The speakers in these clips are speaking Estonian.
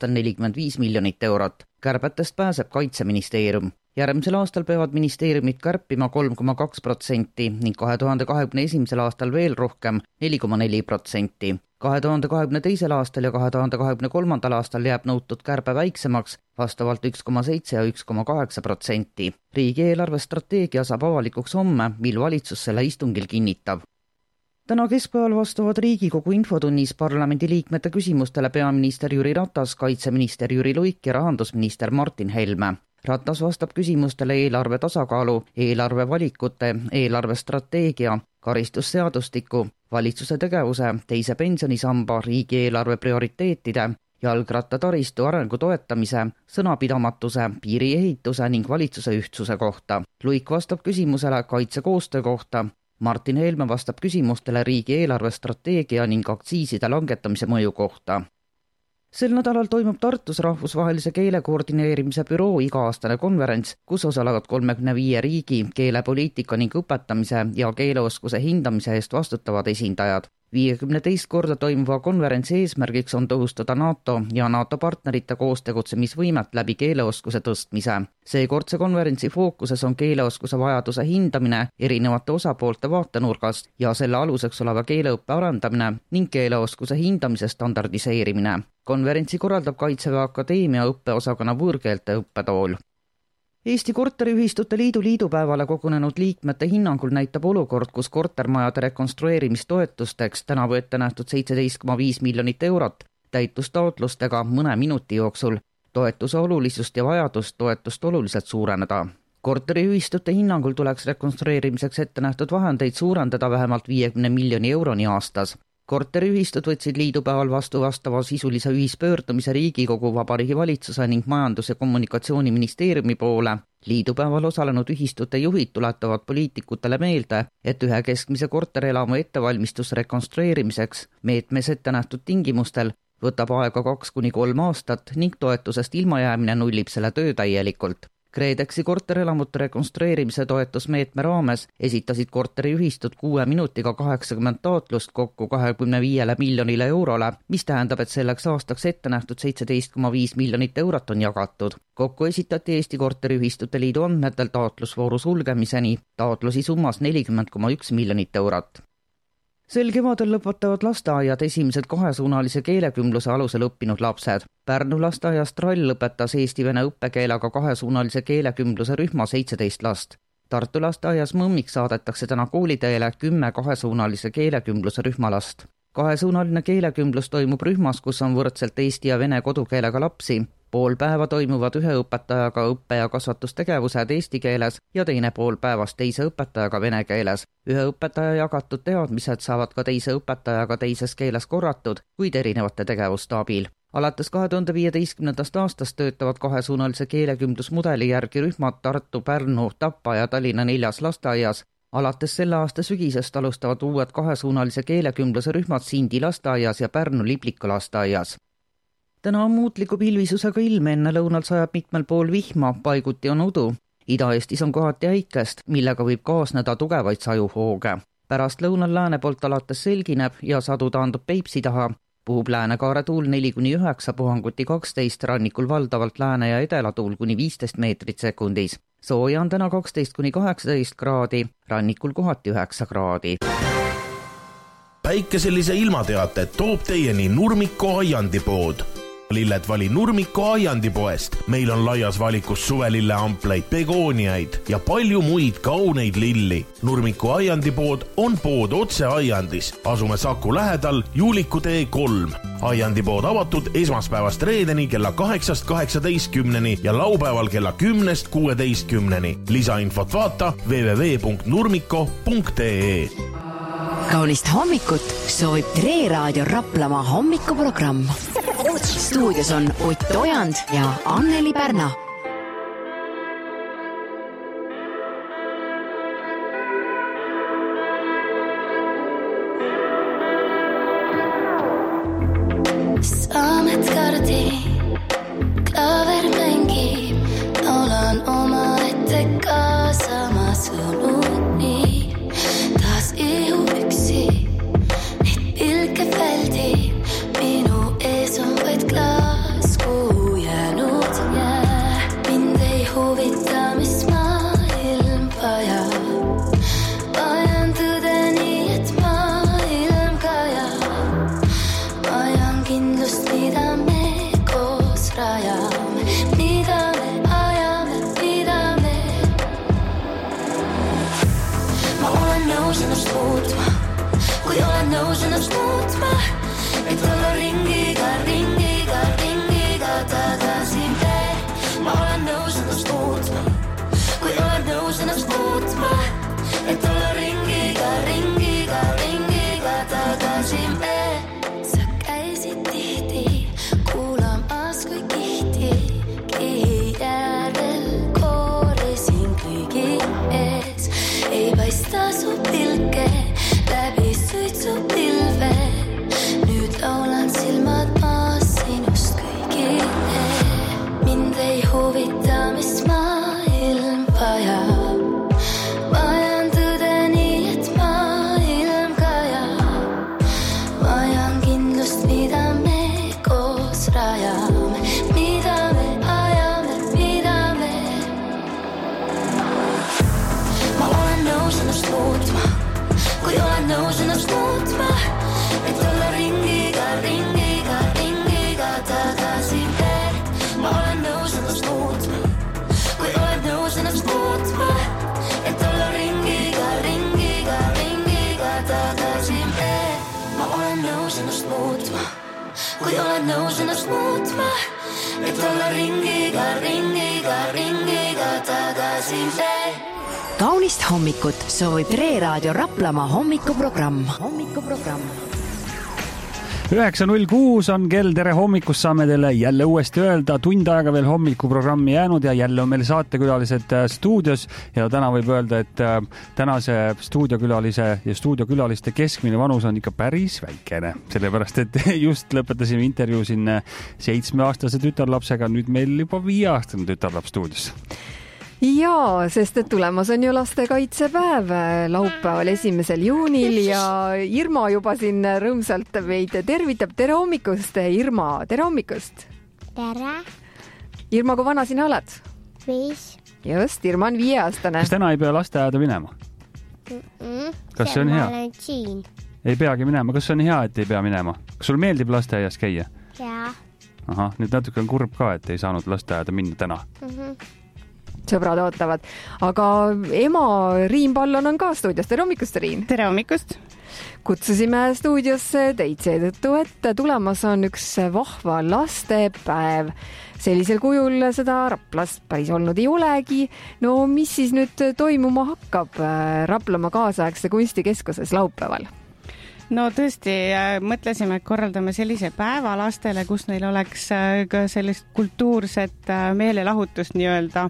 45 miljonit eurot. Kärbetest pääseb Kaitseministeerium. Järgmisel aastal peavad ministeeriumid kärpima 3,2% ning 2021. aastal veel rohkem 4,4%. 2022. aastal ja 2023. aastal jääb nõutud kärbe väiksemaks vastavalt 1,7 ja 1,8%. Riigieelarve strateegia saab avalikuks homme, mil valitsus selle istungil kinnitab. Täna keskpäeval vastavad Riigikogu infotunnis parlamendiliikmete küsimustele peaminister Jüri Ratas, kaitseminister Jüri Luik ja rahandusminister Martin Helme. Ratas vastab küsimustele eelarve tasakaalu, eelarve valikute, eelarve strateegia, karistusseadustiku, valitsuse tegevuse, teise pensionisamba, riigieelarve prioriteetide, jalgrattataristu arengu toetamise, sõnapidamatuse, piiriehituse ning valitsuse ühtsuse kohta. Luik vastab küsimusele kaitsekoostöö kohta. Martin Helme vastab küsimustele riigieelarve strateegia ning aktsiiside langetamise mõju kohta. Sel nädalal toimub Tartus rahvusvahelise keele koordineerimise büroo iga-aastane konverents, kus osalevad 35 riigi keelepoliitika ning õpetamise ja keeleoskuse hindamise eest vastutavad esindajad. 52 korda toimuva konverentsi eesmärgiks on tõhustada NATO ja NATO partnerite koostegutsemisvõimet läbi keeleoskuse tõstmise. Seekordse konverentsi fookuses on keeleoskuse vajaduse hindamine erinevate osapoolte vaatenurgast ja selle aluseks oleva keeleõppe arendamine ning keeleoskuse hindamise standardiseerimine. Konverentsi korraldab Kaitseväe Akadeemia õppeosakonna võõrkeelte õppetool. Eesti Korteriühistute Liidu liidupäevale kogunenud liikmete hinnangul näitab olukord, kus kortermajade rekonstrueerimistoetusteks tänavu ette nähtud 17,5 miljonit eurot täitus taotlustega mõne minuti jooksul. Toetuse olulisust ja vajadust toetust oluliselt suureneda. Korteriühistute hinnangul tuleks rekonstrueerimiseks ette nähtud vahendeid suurendada vähemalt 50 miljoni euroni aastas. Korteriühistud võtsid liidupäeval vastu vastava sisulise ühispöördumise Riigikogu, Vabariigi Valitsuse ning Majandus- ja Kommunikatsiooniministeeriumi poole. Liidupäeval osalenud ühistute juhid tuletavad poliitikutele meelde, et ühe keskmise korterelamu ettevalmistus rekonstrueerimiseks meetmes ette nähtud tingimustel võtab aega 2–3 aastat ning toetusest ilmajäämine nullib selle töö täielikult. KredExi korterelamute rekonstrueerimise toetusmeetme raames esitasid korteriühistud 6 minutiga 80 taotlust kokku 25 miljonile eurole, mis tähendab, et selleks aastaks ette nähtud 17,5 miljonit eurot on jagatud. Kokku esitati Eesti Korteriühistute Liidu andmetel taotlusvooru sulgemiseni taotlusi summas 40,1 miljonit eurot. Sel kevadel lõpetavad lasteaiad esimesed kahesuunalise keelekümbluse alusel õppinud lapsed. Pärnu lasteaias Trall lõpetas eesti-vene õppekeelega kahesuunalise keelekümbluse rühma 17 last. Tartu lasteaias Mõmmik saadetakse täna kooliteele 10 kahesuunalise keelekümbluse rühma last. Kahesuunaline keelekümblus toimub rühmas, kus on võrdselt eesti ja vene kodukeelega lapsi. Pool päeva toimuvad ühe õpetajaga õppe- ja kasvatustegevused eesti keeles ja teine pool päevast teise õpetajaga vene keeles. Ühe õpetaja jagatud teadmised saavad ka teise õpetajaga teises keeles korratud, kuid erinevate tegevuste abil. Alates 2015. aastast töötavad kahesuunalise keelekümblusmudeli järgi rühmad Tartu, Pärnu, Tapa ja Tallinna 4 lasteaias. Alates selle aasta sügisest alustavad uued kahesuunalise keelekümbluse rühmad Sindi lasteaias ja Pärnu Libliku lasteaias. Täna on muutliku pilvisusega ilm, enne lõunal sajab mitmel pool vihma, paiguti on udu. Ida-Eestis on kohati äikest, millega võib kaasneda tugevaid sajuhooge. Pärast lõunal lääne poolt alates selgineb ja sadu taandub Peipsi taha. Puhub läänekaare tuul 4–9, puhanguti 12, rannikul valdavalt lääne ja edela tuul kuni 15 meetrit sekundis. Sooja on täna 12–18 kraadi, rannikul kohati 9 kraadi. Päikeselise ilmateate toob teieni Nurmiko aiandipood. Lilled vali Nurmiko aiandipoest. Meil on laias valikus suvelilleampleid, begooniaid ja palju muid kauneid lilli. Nurmiko aiandipood on pood otse aiandis. Asume Saku lähedal Juuliku tee 3. Aiandipood avatud esmaspäevast reedeni kella 8–18 ja laupäeval kella 10–16. Lisainfot vaata www.nurmiko.ee. Kaunist hommikut soovib Tre Raadio Raplamaa hommikuprogramm. Stuudios on Ott Ojand ja Anneli Pärna. Saamet kardi, klaver mängib, laulan oma ette kaasama sõnuni. Taas ihu üksi, et pilke väldi, minu ees on vaid klaas, kui nõus ennast muutma, et olla ringiga tagasi veel. Ma olen nõus ennast muutma, kui oled nõus ennast muutma, et olla ringiga tagasi veel. Sa käisid tihti kuulamas, kui kihti kihi järvel kooresin kõigi ees. Ei paista su pilke läbi suitsupilve, nüüd laulan silmad maas sinust kõigile. Mind ei huvita, mis maailm vajab, vajan tõde nii, et maailm kajab. Vajan kindlust, mida me koos rajame, mida me ajame, mida me. Ma olen nõus ennast muutma, kui olen nõus ennast muutma, et olla ringiga tagasi veel. Ma olen nõus ennast muutma, kui oled nõus ennast muutma, et olla ringiga tagasi veel. Ma olen nõus ennast muutma, kui oled nõus ennast muutma, et olla ringiga tagasi veel. Kaunist hommikut soovib Tre Raadio Raplamaa hommikuprogramm. 9.06 on kell, tere hommikust, saame teile jälle uuesti öelda, tund aega veel hommikuprogrammi jäänud ja jälle on meil saatekülalised stuudios ja täna võib öelda, et tänase stuudiokülalise ja stuudiokülaliste keskmine vanus on ikka päris väikene, sellepärast et just lõpetasime intervjuu siin 7-aastase tütarlapsega, nüüd meil juba 5-aastane tütarlaps stuudios. Jaa, sest et tulemas on ju lastekaitsepäev laupäeval 1. juunil ja Irma juba siin rõõmsalt meid tervitab. Tere hommikust, Irma, tere hommikust. Tere. Irma, kui vana sina oled? 5. Just, Irma on 5-aastane. Kas täna ei pea lasteaeda minema? Kas see on hea? Ma olen siin. Ei peagi minema, kas on hea, et ei pea minema? Kas sul meeldib lasteaias käia? Jaa. Ahah, nüüd natuke on kurb ka, et ei saanud lasteaeda minna täna. Sõbrad ootavad. Aga ema Riin Pallon on ka stuudios. Tere hommikust, Riin! Tere hommikust! Kutsusime stuudiosse teid seetõttu, et tulemas on üks vahva lastepäev. Sellisel kujul seda Raplas päris olnud ei olegi. No mis siis nüüd toimuma hakkab Raplamaa kaasaegse kunstikeskuses laupäeval? No tõesti, mõtlesime, et korraldame sellise päeva lastele, kus neil oleks ka sellist kultuurset meelelahutust nii-öelda.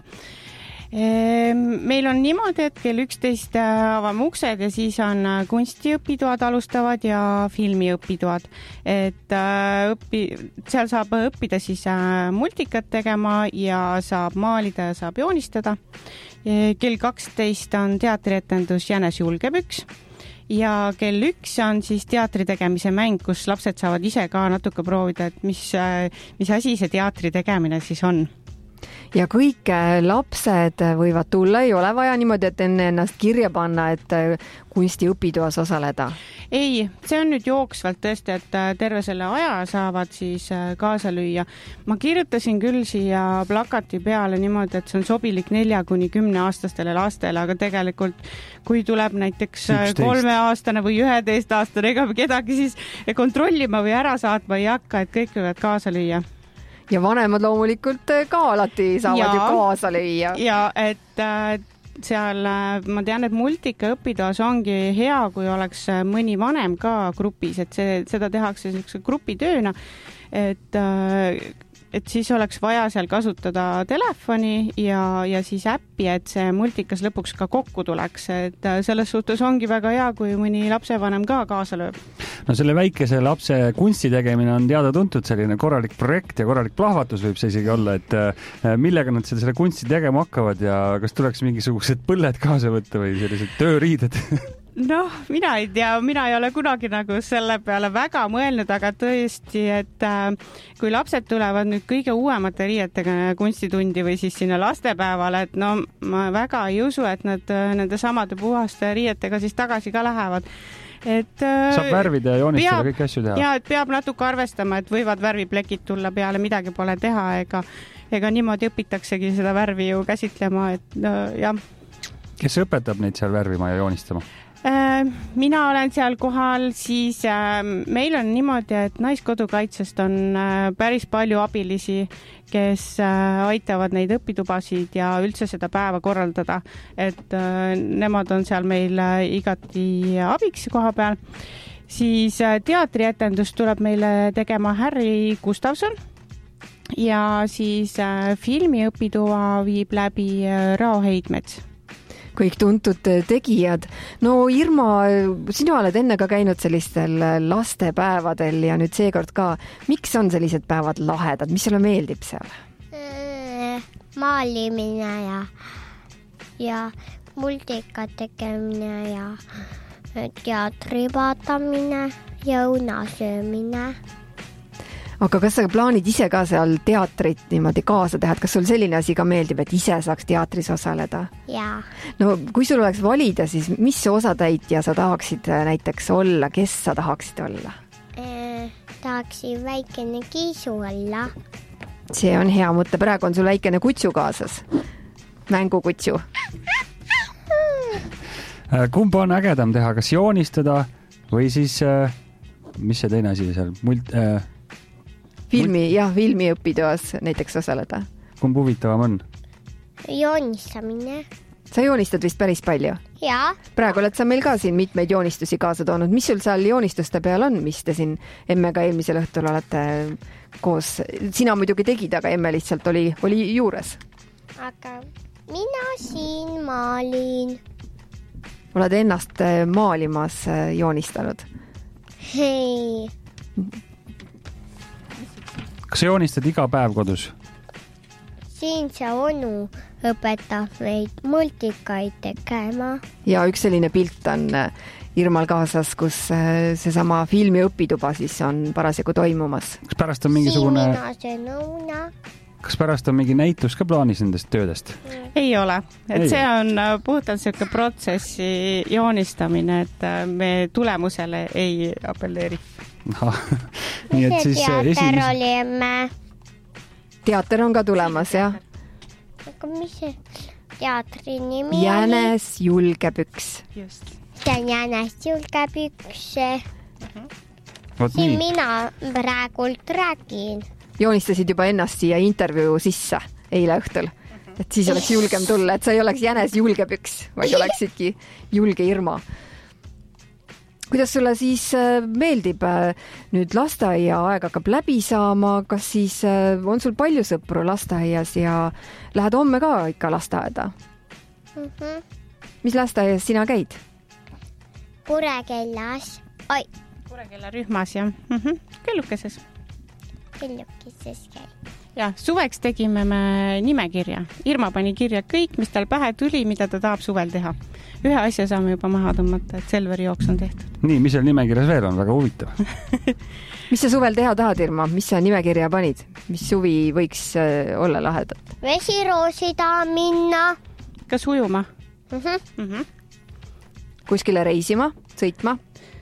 Meil on niimoodi, et kell 11 avame uksed ja siis on kunstiõpitoad alustavad ja filmiõpitoad. Et seal saab õppida siis multikat tegema ja saab maalida ja saab joonistada. Kell 12 on teatrietendus Jänes julgebüks. Ja kell 1 on siis teatri tegemise mäng, kus lapsed saavad ise ka natuke proovida, et mis asi see teatri tegemine siis on. Ja kõik lapsed võivad tulla, ei ole vaja niimoodi, et enne ennast kirja panna, et kunstiõpitoas osaleda? Ei, see on nüüd jooksvalt tõesti, et terve selle aja saavad siis kaasa lüüa. Ma kirjutasin küll siia plakati peale niimoodi, et see on sobilik 4–10-aastastele lastele, aga tegelikult kui tuleb näiteks 3-aastane või 11-aastane, ega kedagi siis kontrollima või ära saatma ei hakka, et kõik võivad kaasa lüüa. Ja vanemad loomulikult ka alati saavad ju kaasa lüüa. Ja et seal ma tean, et multika õpitoas ongi hea, kui oleks mõni vanem ka grupis, et seda tehakse sellise grupitööna, et siis oleks vaja seal kasutada telefoni ja siis äppi, et see multikas lõpuks ka kokku tuleks. Et selles suhtes ongi väga hea, kui mõni lapsevanem ka kaasa lööb. No selle väikese lapse kunsti tegemine on teada tuntud selline korralik projekt ja korralik plahvatus võib see isegi olla, et millega nad selle kunsti tegema hakkavad ja kas tuleks mingisugused põlled kaasa võtta või sellised tööriided? Noh, mina ei tea, mina ei ole kunagi nagu selle peale väga mõelnud, aga tõesti, et kui lapsed tulevad nüüd kõige uuemate riietega kunstitundi või siis sinna lastepäevale, et no ma väga ei usu, et nad nende samade puhaste riietega siis tagasi ka lähevad. Saab värvida ja joonistada kõik asju teha. Ja, et peab natuke arvestama, et võivad värviplekid tulla peale, midagi pole teha, ega niimoodi õpitaksegi seda värvi ju käsitlema, et jah. Kes õpetab neid seal värvima ja joonistama? mina olen seal kohal, siis meil on niimoodi, et Naiskodukaitsest on päris palju abilisi, kes aitavad neid õpitubasid ja üldse seda päeva korraldada, et nemad on seal meil igati abiks koha peal. Siis teatrietendust tuleb meile tegema Harry Gustavson ja siis filmiõpituva viib läbi Rao Heidmets. Kõik tuntud tegijad. No Irma, sina oled enne ka käinud sellistel lastepäevadel ja nüüd seekord ka. Miks on sellised päevad lahedad? Mis sulle meeldib seal? Maalimine ja multika tegemine ja teatri vaatamine, jõunasöömine. Aga kas sa plaanid ise ka seal teatrit niimoodi kaasa teha? Kas sul selline asi ka meeldib, et ise saaks teatris osaleda? Jaa. No kui sul oleks valida, siis mis osatäitja sa tahaksid näiteks olla? Kes sa tahaksid olla? Tahaksin väikene kiisu olla. See on hea mõte. Praegu on sul väikene kutsu kaasas. Mängukutsu. Kumba on ägedam teha? Kas joonistada või siis, mis see teine asi seal? Filmi õpitoas näiteks osaleda. Kumb huvitavam on? Joonistamine. Sa joonistad vist päris palju? Jaa. Praegu oled sa meil ka siin mitmeid joonistusi kaasa toonud. Mis sul seal joonistuste peal on, mis te siin emmega eelmisel õhtul olete koos? Sina muidugi tegid, aga emme lihtsalt oli juures. Aga mina siin maalin. Oled ennast maalimas joonistanud? Hei. Kas sa joonistad iga päev kodus? Siin see onu õpetab meid multikaid tegema. Ja üks selline pilt on Irmal kaasas, kus seesama filmi õpituba siis on parasjagu toimumas. Kas pärast on mingi näitus ka plaanis nendest töödest? Ei ole. Et see on puhtalt selline protsessi joonistamine, et me tulemusele ei apelleeri. Nii et siis teater oli emme. Teater on ka tulemas, jah? Aga mis see teatri nimi oli? Jänes julgepüks. Just. See on Jänes julgepüks. Siin mina praegult räägin. Joonistasid juba ennast siia intervjuu sisse eile õhtul. Et siis oleks julgem tulla, et sa ei oleks Jänes julgepüks, vaid oleksidki julge Irma. Kuidas sulle siis meeldib nüüd lasteaia aeg hakkab läbi saama? Kas siis on sul palju sõpru lasteaias ja lähed homme ka ikka lasteaeda? Mis lasteaias sina käid? Purekellas. Purekella rühmas, jah. Kellukeses. Kellukeses käib. Ja, suveks tegime me nimekirja. Irma pani kirja kõik, mis tal pähe tuli, mida ta tahab suvel teha. Ühe asja saame juba maha tõmmata, et Selveri jooks on tehtud. Nii, mis seal nimekirjas veel on? Väga huvitav. Mis sa suvel teha tahad, Irma? Mis sa nimekirja panid? Mis suvi võiks olla lahedat? Vesiroosi tahan minna. Kas ujuma? Kuskile reisima, sõitma?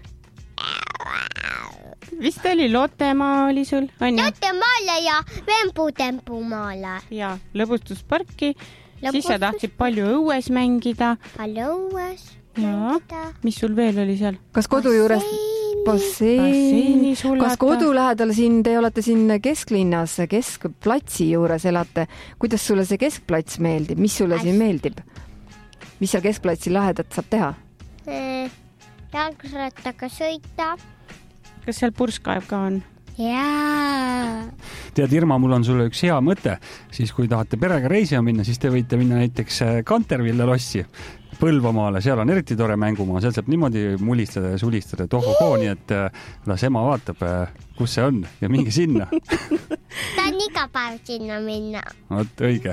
Vist oli Lottemaa oli sul, on ju? Lottemaale ja Vembu-Tempumaale. Ja, lõbustusparki. Siis sa tahtsid palju õues mängida. Palju õues mängida. Mis sul veel oli seal? Kas kodu juures? Basseini. Kas kodu lähedal siin, te olete siin kesklinnas, keskplatsi juures elate. Kuidas sulle see keskplats meeldib? Mis sulle siin meeldib? Mis seal keskplatsi lahedat saab teha? Jalgrattaga sõita. Kas seal purskaev ka on? Jaa. Tead, Irma, mul on sulle üks hea mõte. Siis kui tahate perega reisima minna, siis te võite minna näiteks Kanterville lossi Põlvamaale. Seal on eriti tore mängumaa. Seal saab niimoodi mulistada ja sulistada tohukooni, et las ema vaatab, kus see on ja minge sinna. Ta on iga päev sinna minna. Vot, õige.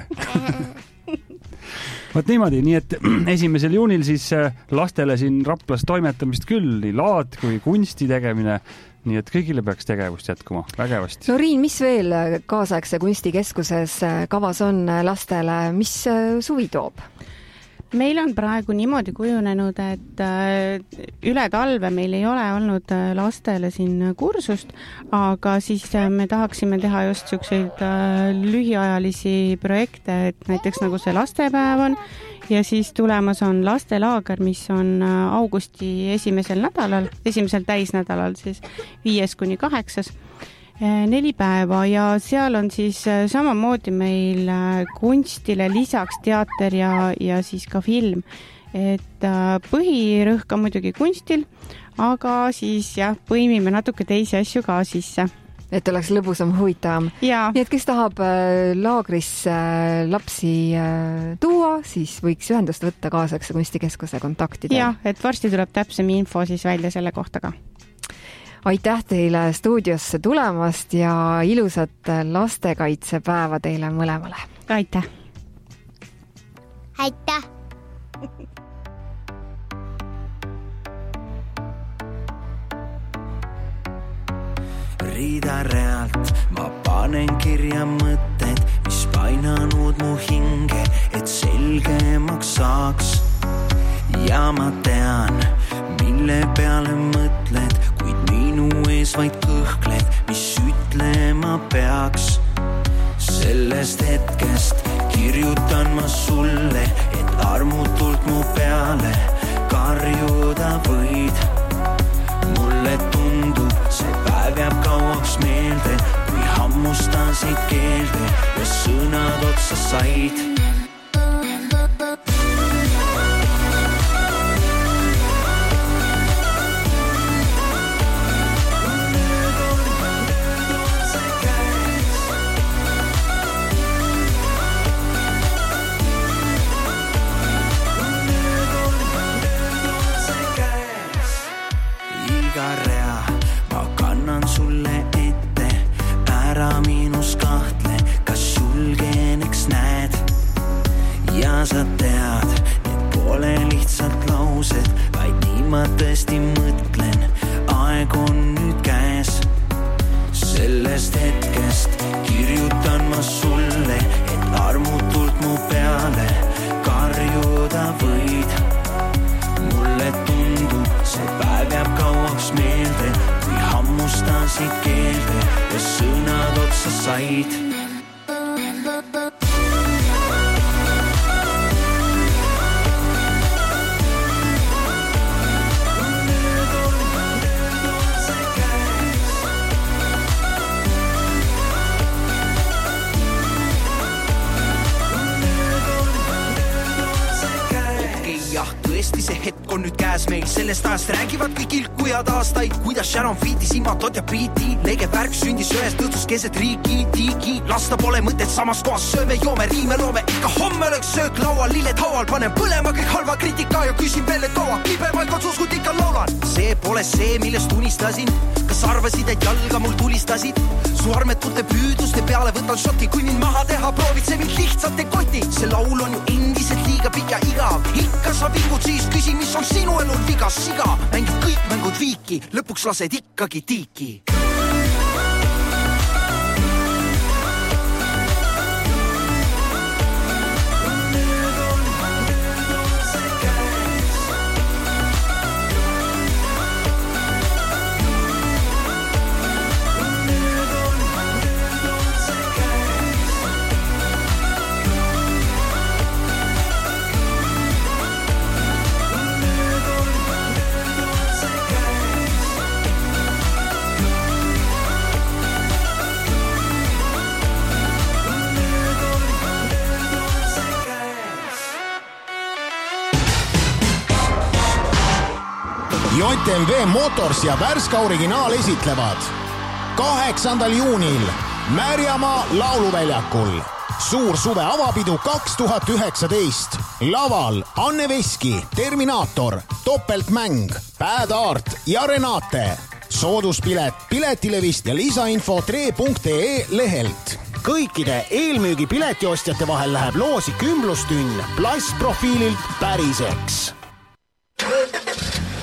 Vot niimoodi, nii et 1. juunil siis lastele siin Raplas toimetamist küll, nii laad kui kunsti tegemine, nii et kõigile peaks tegevust jätkuma vägevasti. No Riin, mis veel kaasaegse kunstikeskuses kavas on lastele, mis suvi toob? Meil on praegu niimoodi kujunenud, et üle talve meil ei ole olnud lastele siin kursust, aga siis me tahaksime teha just selliseid lühiajalisi projekte, et näiteks nagu see lastepäev on ja siis tulemas on lastelaager, mis on augusti esimesel täisnädalal siis 5-8. 4 päeva ja seal on siis samamoodi meil kunstile lisaks teater ja siis ka film. Et põhirõhk on muidugi kunstil, aga siis põimime natuke teisi asju ka sisse. Et oleks lõbusam, huvitavam. Nii et kes tahab laagrisse lapsi tuua, siis võiks ühendust võtta Kaasaegse kunstikeskuse kontaktidel. Jah, et varsti tuleb täpsem info siis välja selle kohta ka. Aitäh teile stuudiosse tulemast ja ilusat lastekaitsepäeva teile mõlemale. Aitäh! Aitäh! Riidarealt ma panen kirja mõtted, mis painanud mu hinge, et selgemaks saaks. Ja ma tean, mille peale mõtled, kuid minu ees vaid kõhkled, mis ütlema peaks. Sellest hetkest kirjutan ma sulle, et armutult mu peale karjuda võid. Mulle tundub, see päev jääb kauaks meelde, kui hammustasid keelde ja sõnad otsa said. Ma kannan sulle ette, ära minus kahtle, kas julgeneks näed. Ja sa tead, need pole lihtsalt laused, vaid nii ma tõesti mõtlen, aeg on nüüd käes. Sellest hetkest kirjutan ma sulle, et armutult mu peale karjuda võid. Mulle tundub, see päev jääb kauaks meelde, kui hammustasid keelde ja sõnad otsa said. Tõesti see hetk on nüüd käes meil, sellest ajast räägivad kõik ilkujad aastaid, kuidas Sharon Feeti, Simatot ja Priiti. Lege värk sündis ühest õhtust keset riiki, tiigi. Lasta pole mõtet samas kohas, sööme, joome, riime, loome. Ikka homme oleks söök laual, lilled haual, panen põlema kõik halva kriitika ja küsin veel, et kaua kibe vaid otsus, kui ikka laulan. See pole see, millest unistasin. Kas arvasid, et jalga mul tulistasid? Su armetute püüduste peale võtan šoti, kui mind maha teha proovid, see mind lihtsalt ei koti. See laul on ju endiselt liiga pikk ja igav. Ikka sa vingud, siis küsi, mis on sinu elul vigas. Siga, mängid kõik mängud viiki, lõpuks lased ikkagi tiiki. JMV Motors ja Värska Originaal esitlevad 8. juunil Märjamaa lauluväljakul suur suve avapidu 2019. Laval Anne Veski, Terminaator, Topeltmäng, Bad Art ja Renate. Sooduspilet Piletilevist ja lisainfo tre.ee lehelt. Kõikide eelmüügi piletiostjate vahel läheb loosi kümblustünn plastprofiililt päriseks.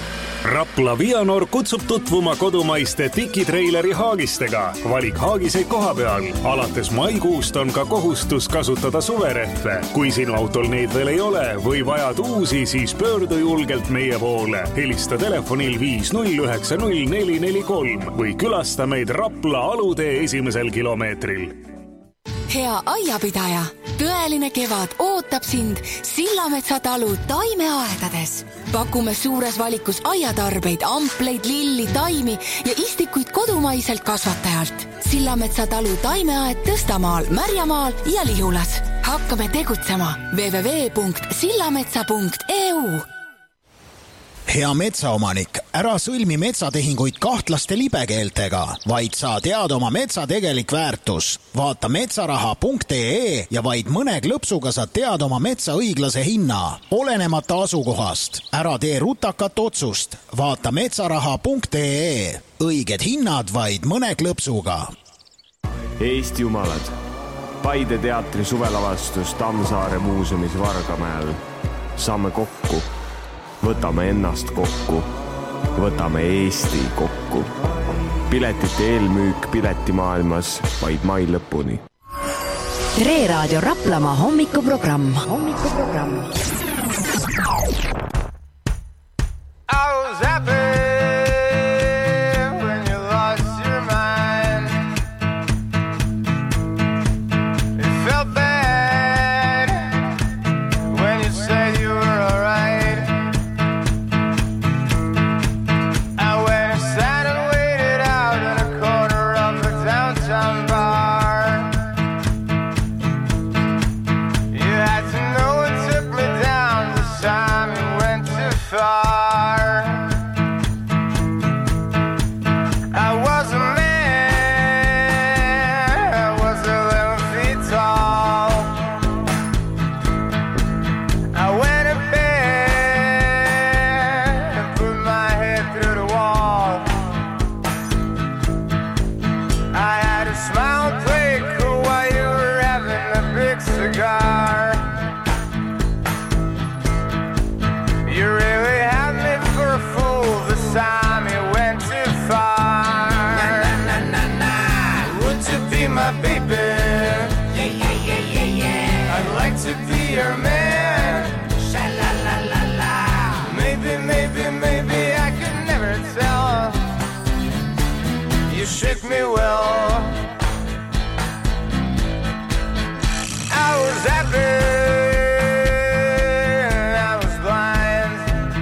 Rapla Vianor kutsub tutvuma kodumaiste tikitreileri haagistega. Valik haagiseid koha peal. Alates maikuust on ka kohustus kasutada suverehve. Kui sinu autol neid veel ei ole või vajad uusi, siis pöördu julgelt meie poole. Helista telefonil 5090443 või külasta meid Rapla alutee esimesel kilomeetril. Hea aiapidaja, tõeline kevad ootab sind Sillametsa talu taimeaedades. Pakume suures valikus aiatarbeid, ampleid, lilli, taimi ja istikuid kodumaiselt kasvatajalt. Sillametsa talu taimeaed Tõstamaal, Märjamaal ja Lihulas. Hakkame tegutsema www.sillametsa.eu. Hea metsaomanik, ära sõlmi metsatehinguid kahtlaste libekeeltega, vaid saa teada oma metsa tegelik väärtus. Vaata metsaraha.ee ja vaid mõne klõpsuga saad teada oma metsa õiglase hinna, olenemata asukohast. Ära tee rutakat otsust. Vaata metsaraha.ee. Õiged hinnad vaid mõne klõpsuga. Eesti jumalad. Paide teatri suvelavastus Tammsaare muuseumis Vargamäel. Saame kokku. Võtame ennast kokku. Võtame Eesti kokku. Piletite eelmüük piletimaailmas vaid mai lõpuni. Tre Raadio Raplamaa hommikuprogramm. I was happy when you lost your mind. It felt bad when you said you were alright. Your man, sha-la-la-la-la. Maybe I could never tell. You shook me well. I was happy, I was blind.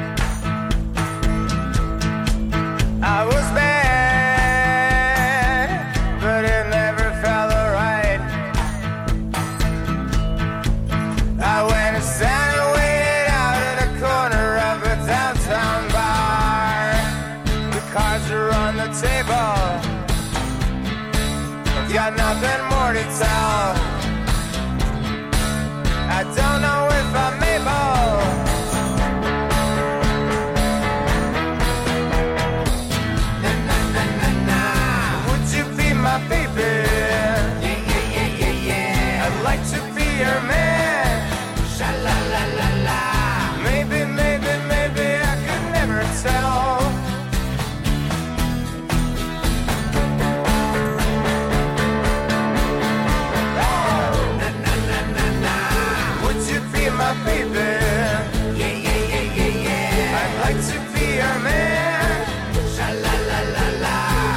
I was bad, but it never felt alright. I went and sat and waited out in a corner of a downtown bar. The cards are on the table. I've got nothing more to tell. I don't know if I'm able. Na-na-na-na-na. Would you be my baby? Yeah. I'd like to be your man. Sha-la-la-la-la. Maybe I could never tell. Na-na-na-na-na. Would you be my baby? Yeah. I'd like to be your man. Sha-la-la-la-la.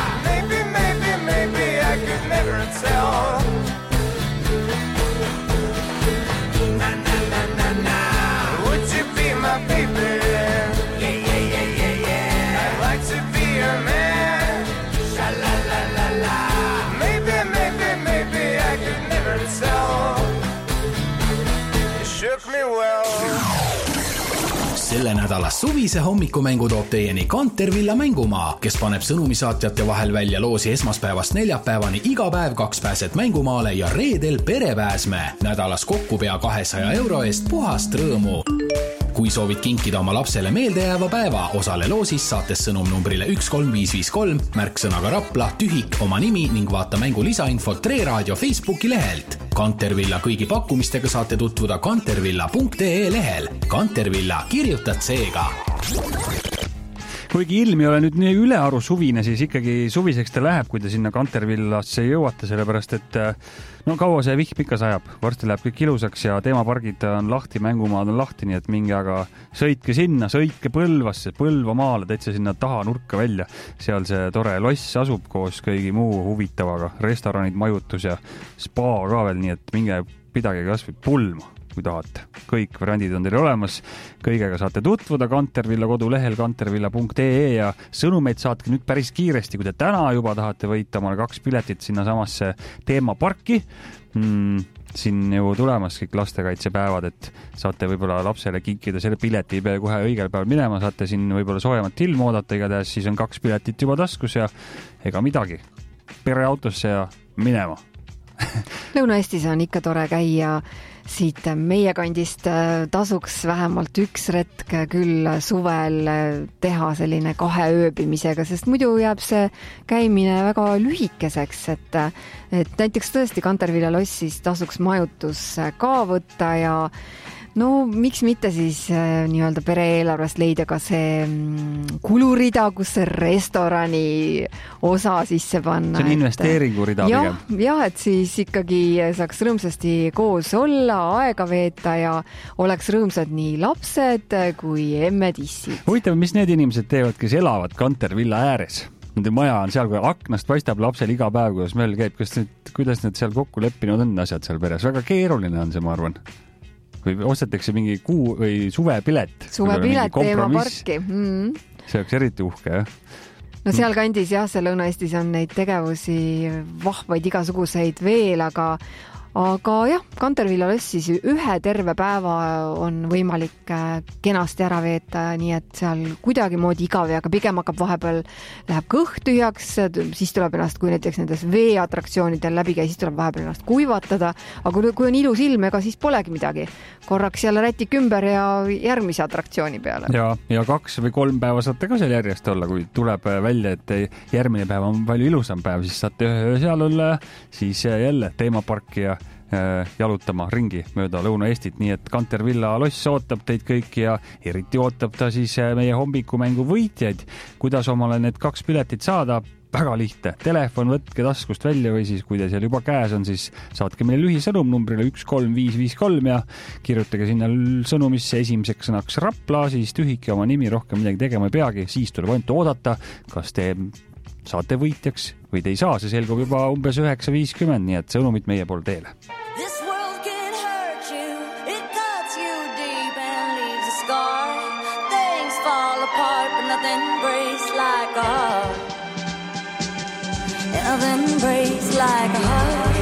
Maybe I could never tell. Would you be my baby? Yeah. I'd like to be your man. Sha-la-la-la-la. Maybe I could never tell. You shook me well. Selle nädala suvise hommikumängu toob teieni Kantervilla mängumaa, kes paneb sõnumisaatjate vahel välja loosi esmaspäevast neljapäevani iga päev 2 pääset mängumaale ja reedel perepääsme. Nädalas kokku pea 200 euro eest puhast rõõmu. Kui soovid kinkida oma lapsele meeldejääva päeva, osale loosis saates sõnum numbrile 13553, märksõnaga Rapla, tühik, oma nimi ning vaata mängu lisainfot Tre Raadio Facebooki lehelt. Kantervilla kõigi pakkumistega saate tutvuda kantervilla.ee lehel. Kantervilla, kirjutad seega. Kuigi ilm ei ole nüüd nii ülearu suvine, siis ikkagi suviseks ta läheb, kui te sinna Kantervillasse jõuate, sellepärast et no kaua see vihm ikka sajab. Varsti läheb kõik ilusaks ja teemapargid on lahti, mängumaad on lahti, nii et minge aga sõitke sinna, sõitke Põlvasse, Põlvamaale, täitsa sinna taha nurka välja. Seal see tore loss asub koos kõigi muu huvitavaga, restoranid, majutus ja spa ka veel, nii et minge pidage kas või pulma, kui tahate. Kõik variandid on teil olemas, kõigega saate tutvuda Kantervilla kodulehel kantervilla.ee ja sõnumeid saatke nüüd päris kiiresti, kui te täna juba tahate võita omale 2 piletit sinna samasse teemaparki. Siin ju tulemas kõik lastekaitsepäevad, et saate võib-olla lapsele kinkida selle pileti, ei pea kohe õigel päeval minema, saate siin võib-olla soojemat ilmu oodata, igatahes siis on 2 piletit juba taskus ja ega midagi. Pereautosse ja minema. Lõuna-Eestis on ikka tore käia siit meie kandist, tasuks vähemalt 1 retk küll suvel teha selline 2 ööbimisega, sest muidu jääb see käimine väga lühikeseks, et näiteks tõesti Kantervilla lossis tasuks majutus ka võtta ja no miks mitte siis nii-öelda pere-eelarvest leida ka see kulurida, kus see restorani osa sisse panna. See on investeeringurida pigem. Jah, et siis ikkagi saaks rõõmsasti koos olla, aega veeta ja oleks rõõmsad nii lapsed kui emmed-issid. Huvitav, mis need inimesed teevad, kes elavad Kantervilla ääres? Nende maja on seal, kui aknast paistab lapsel iga päev, kuidas möll käib. Kuidas need seal kokku leppinud on asjad seal peres? Väga keeruline on see, ma arvan. Või ostetakse mingi kuu või suvepilet. Suvepilet teemaparki. See oleks eriti uhke, jah? No seal kandis jah, see Lõuna-Eestis on neid tegevusi vahvaid igasuguseid veel, aga jah, Kantervilla lossis 1 terve päeva on võimalik kenasti ära veeta, nii et seal kuidagi moodi igav, aga pigem hakkab vahepeal, läheb kõht tühjaks, siis tuleb ennast, kui näiteks nendes veeatraktsioonidel läbi käi, siis tuleb vahepeal ennast kuivatada, aga kui on ilus ilm, ega siis polegi midagi. Korraks jälle rätik ümber ja järgmise atraktsiooni peale. Ja 2 või 3 päeva saate ka seal järjest olla, kui tuleb välja, et järgmine päev on palju ilusam päev, siis saate seal olla, siis jälle teemaparki ja jalutama ringi mööda Lõuna-Eestit, nii et Kantervilla loss ootab teid kõik ja eriti ootab ta siis meie hommikumängu võitjaid. Kuidas omale need 2 piletit saada? Väga lihtne. Telefon võtke taskust välja või siis, kui te seal juba käes on, siis saatke meile lühisõnum numbrile 13553 ja kirjutage sinna sõnumisse esimeseks sõnaks Rapla, siis tühike oma nimi, rohkem midagi tegema ei peagi, siis tuleb ainult oodata, kas te saate võitjaks või te ei saa, see selgub juba umbes 9.50, nii et sõnumid meie pool teele. This world can hurt you, it cuts you deep and leaves a scar. Things fall apart, but nothing breaks like a heart. Nothing breaks like a heart.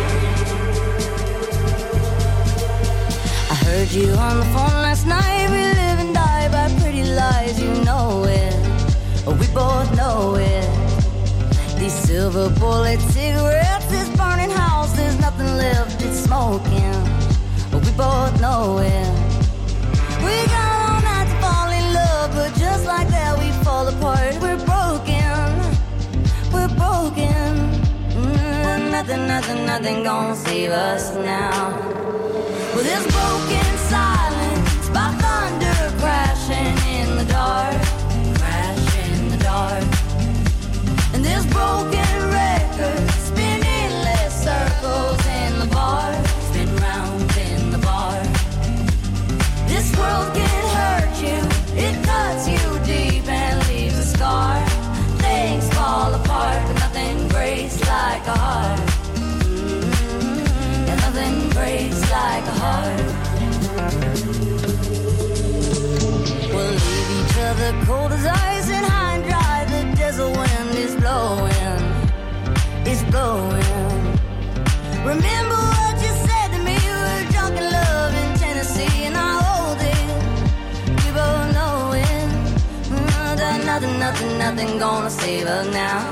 I heard you on the phone last night. We live and die by pretty lies, you know it. We both know it. These silver bullet cigarettes, this burning house, there's nothing left, it's smoking. We both know it. We got all night to fall in love, but just like that we fall apart. We're broken, we're broken. Nothing gonna save us now. Well, there's broken silence by thunder crashing in the dark, crashing in the dark. And there's broken records spinning less circles in the bar, spin round in the bar. This world can hurt you, it cuts you deep and leaves a scar. Things fall apart, but nothing breaks like a heart. And nothing breaks like a heart. We'll leave each other cold as ice and high and dry. The desert wind is blowing, it's blowing. Remember what you said to me, we were drunk in love in Tennessee, and I hold it, we both know it. Nothing gonna save us now.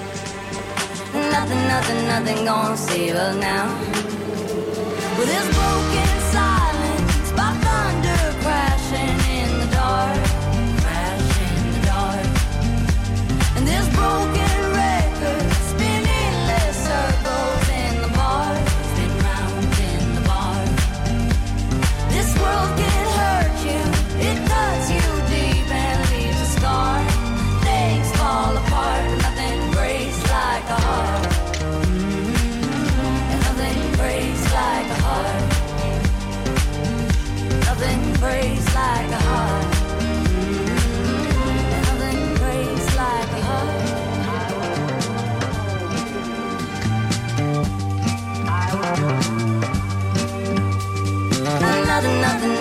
Nothing gonna save us now. Well, there's broken silence by thunder crashing in the dark, crashing in the dark. And there's broken records spinning less circles in the bar, spin round in the bar. This world can hurt you, it cuts you deep and leaves a scar.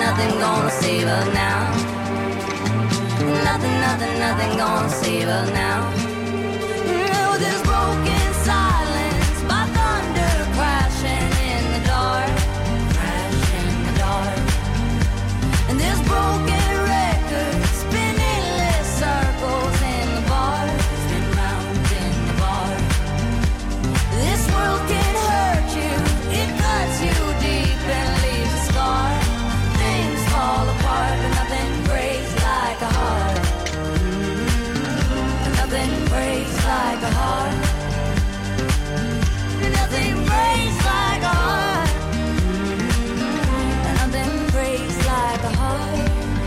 nothing gonna save her now. Nothing, nothing, nothing gonna save her now. Oh, this broken silence by thunder crashing in the dark, crash in the dark. And this broken record spinning less circles in the bar, spin round in the bar. This world can hurt you, it cuts you deep and leaves a scar. Things fall apart, but nothing breaks like a heart. Nothing breaks like a heart. Nothing breaks like a heart. Nothing breaks like a heart.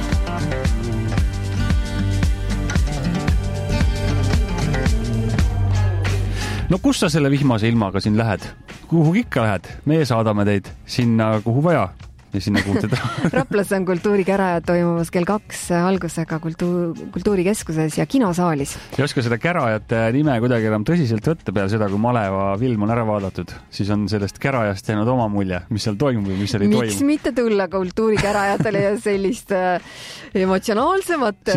No kus sa selle vihmase ilmaga siin lähed? Kuhu ikka lähed? Meie saadame teid sinna, kuhu vaja. Ja sinna kuultid. Raplas on kultuurikäraja toimumas kell 2 algusega kultuurikeskuses ja kinosaalis. Ja oska seda kärajate nime kuidagi enam tõsiselt võtta peale seda, kui Maleva film on ära vaadatud, siis on sellest kärajast jäänud oma mulje, mis seal toimub või mis seal ei toimu. Miks mitte tulla kultuurikärajatele ja sellist emotsionaalsemat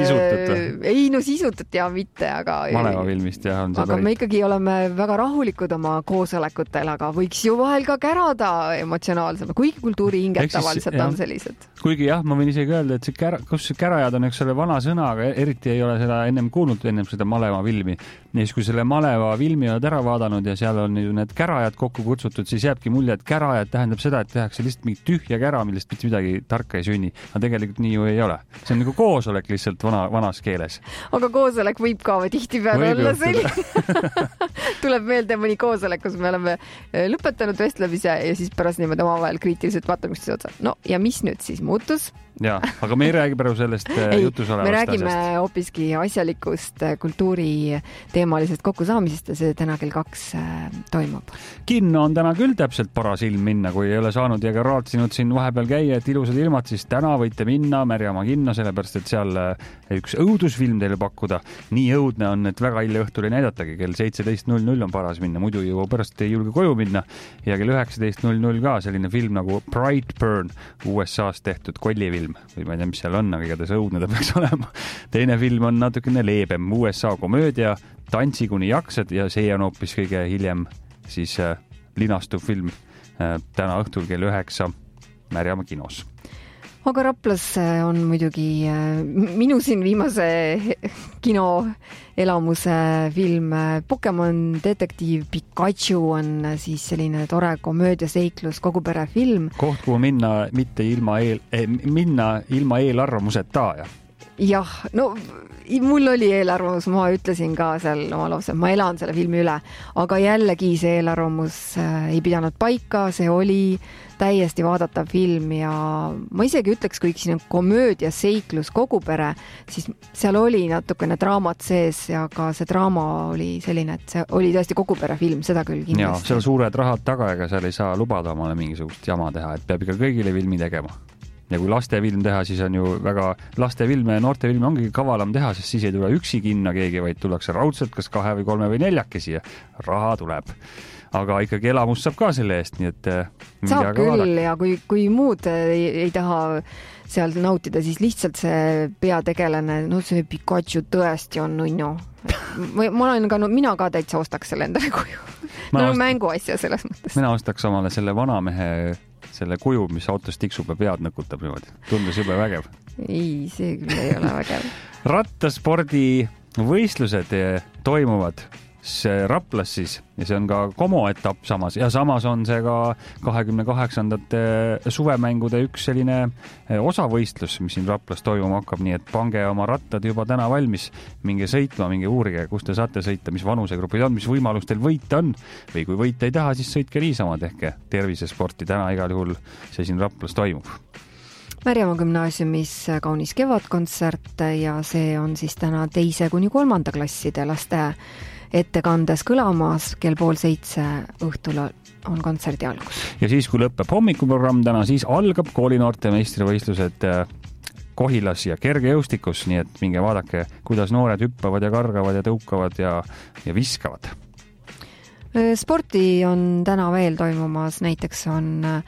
ei no sisutut ja mitte, aga Maleva filmist ja on see aga me ikkagi oleme väga rahulikud oma koosolekutel, aga võiks ju vahel ka kärada emotsionaalsema, kuigi kultuurihinged tavaliselt on sellised. Kuigi jah, ma võin isegi öelda, et kus kärajad on üks selle vana sõna, aga eriti ei ole seda ennem kuulnud, ennem seda Maleva filmi. Nii, kui selle Maleva filmi oled ära vaadanud ja seal on need kärajad kokku kutsutud, siis jääbki mulje, et kärajad tähendab seda, et tehakse lihtsalt mingi tühja kära, millest mitte midagi tarka ei sünni. Aga tegelikult nii ju ei ole. See on nagu koosolek lihtsalt vanas keeles. Aga koosolek võib ka tihti peale olla selline. Tuleb meelde mõni koosolek, kus me oleme lõpetanud vestlemise ja siis pärast niimoodi omavahel kriitiliselt vaatame üksteise otsa. No ja mis nüüd siis muutus? Ja, aga me ei räägi praegu sellest jutus olevast me räägime hoopiski asjalikust kultuuri teemalisest kokkusaamisest ja see täna kell 2 toimub. Kinno on täna küll täpselt paras ilm minna, kui ei ole saanud ja ka raadsinud siin vahepeal käia, et ilusad ilmad, siis täna võite minna Märjamaa kinno, sellepärast et seal üks õudusfilm teile pakkuda. Nii õudne on, et väga hilja õhtul ei näidatagi, kell 17.00 on paras minna, muidu ju pärast ei julge koju minna ja kell 19.00 ka selline film nagu Brightburn USA's tehtud kollifilm. Või ma ei tea, mis seal on, aga igatahes õudne ta peaks olema. Teine film on natukene leebem, USA komöödia, Tantsi kuni jaksad ja see on hoopis kõige hiljem siis linastuv film täna õhtul kell 9 Märjamaa kinos. Aga Raplas on muidugi minu siin viimase kinoelamuse film Pokemon detektiiv Pikachu on siis selline tore komöödiaseiklus, kogu pere film. Koht, kuhu minna ilma eelarvamuseta. Jah, no mul oli eelarvamus, ma ütlesin ka seal oma lause, ma elan selle filmi üle, aga jällegi see eelarvamus ei pidanud paika, see oli täiesti vaadatav film ja ma isegi ütleks, kui siin on komöödia, seiklus, kogu pere, siis seal oli natukene draamat sees ja ka see draama oli selline, et see oli tõesti kogu pere film, seda küll kindlasti. Ja, seal suured rahad taga, ega seal ei saa lubada omale mingisugust jama teha, et peab ikka kõigile filmi tegema. Ja kui lastefilm teha, siis on ju väga lastefilme ja noortefilme ongi kavalam teha, sest siis ei tule üksi kinno keegi, vaid tullakse raudselt kas 2 või 3 või 4 ja raha tuleb. Aga ikkagi elamus saab ka selle eest, nii et saab küll ja kui muud ei taha seal nautida, siis lihtsalt see peategelane, no see Pikachu tõesti on nunnu. Mina ka täitsa ostaks selle endale kuju. Mänguasja selles mõttes. Mina ostaks omale selle vanamehe selle kuju, mis autos tiksub ja pead nõkutab niimoodi. Tundus jube vägev. Ei, see küll ei ole vägev. Rattaspordi võistlused toimuvad Raplas siis ja see on ka Como etapp samas ja samas on see ka 28. suvemängude üks selline osavõistlus, mis siin Raplas toimuma hakkab, nii et pange oma rattad juba täna valmis, minge sõitma, minge uurige, kus te saate sõita, mis vanusegrupid on, mis võimalus teil võita on või kui võita ei taha, siis sõitke niisama, tehke tervisesporti, täna igal juhul see siin Raplas toimub. Märjamaa gümnaasiumis kaunis kevadkontsert ja see on siis täna 2. kuni 3. klasside laste ettekandes kõlamas, kell 6:30 õhtul on kontserdi algus. Ja siis, kui lõpeb hommikuprogramm täna, siis algab koolinoorte meistrivõistlused Kohilas ja kergejõustikus, nii et minge vaadake, kuidas noored hüppavad ja kargavad ja tõukavad ja viskavad. Sporti on täna veel toimumas, näiteks on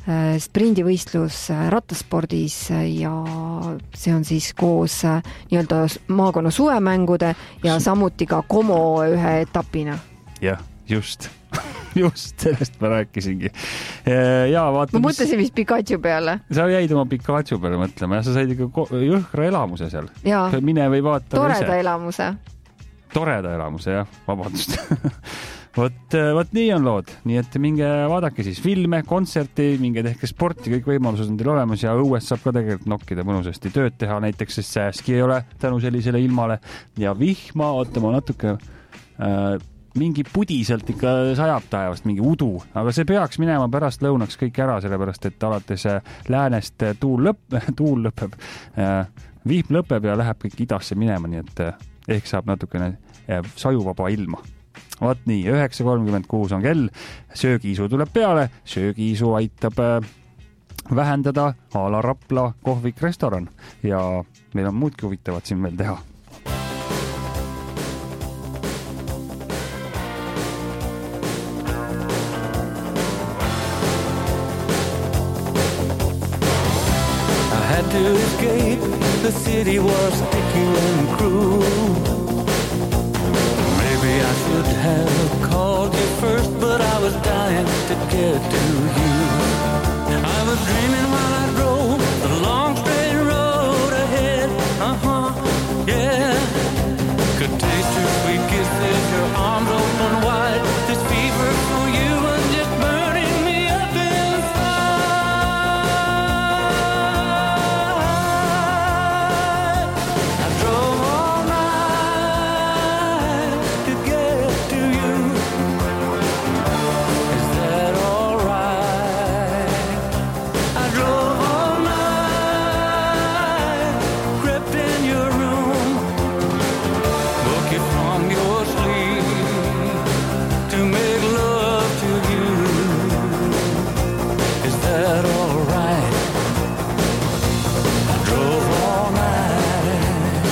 sprindivõistlus rattaspordis ja see on siis koos nii-öelda maakonna suvemängude ja samuti ka Como ühe etapina. Jah, just sellest ma rääkisingi. Ja vaata, ma mõtlesin vist Pikachu peale. Sa jäid oma Pikachu peale mõtlema ja sa said ikka jõhkra elamuse seal. Jaa, mine või vaata toreda elamuse. Toreda elamuse, jah, vabandust. Vot nii on lood, nii et minge vaadake siis filme, kontserti, minge tehke sporti, kõik võimalused on teil olemas ja õues saab ka tegelikult nokkida mõnusasti tööd teha, näiteks sest sääski ei ole tänu sellisele ilmale ja vihma, oota ma natuke mingi pudi sealt ikka sajab taevast, mingi udu, aga see peaks minema pärast lõunaks kõik ära, sellepärast et alates läänest tuul lõpeb, vihm lõpeb ja läheb kõik idasse minema, nii et ehk saab natukene sajuvaba ilma. Vaat nii, 9.36 on kell, söögiisu tuleb peale, söögiisu aitab vähendada a la Rapla kohvik restoran ja meil on muudki huvitavat siin veel teha. I had to escape, the city was sticky and cruel. Maybe I should have called you first, but I was dying to get to you. I was dreaming while I drove the long straight road ahead. Yeah. Could taste your sweet kisses, your arms open wide. This fever for you was just burning me up inside. I drove all night to get to you. Is that all right? I drove all night, crept in your room, woke you from your sleep to make love to you. Is that all right? I drove all night.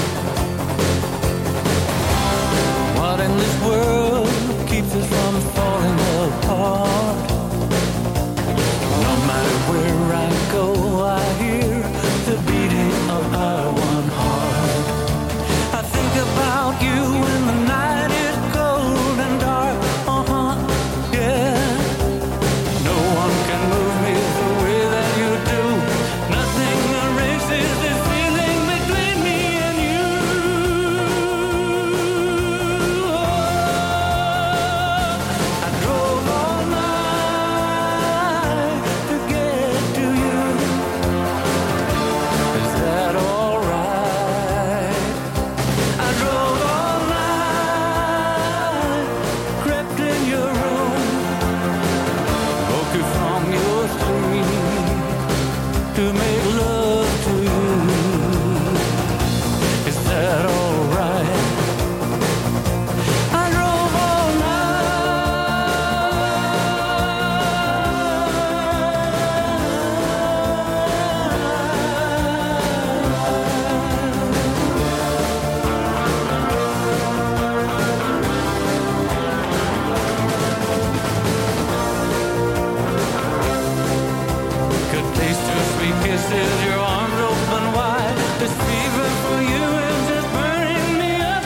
What in this world keeps us from falling apart? No matter where I go, I hear the beating of our one heart. I think about you when the night is cold and dark. Yeah. No one can move me the way that you do. Nothing erases this feeling between me and you. I drove all night to get to you. Is that all right? I drove all night, crept in your room, woke you from your sleep to make love to you. Is that all right? I drove all Could taste your sweet kisses, your arms open wide. This fever for you is just burning me up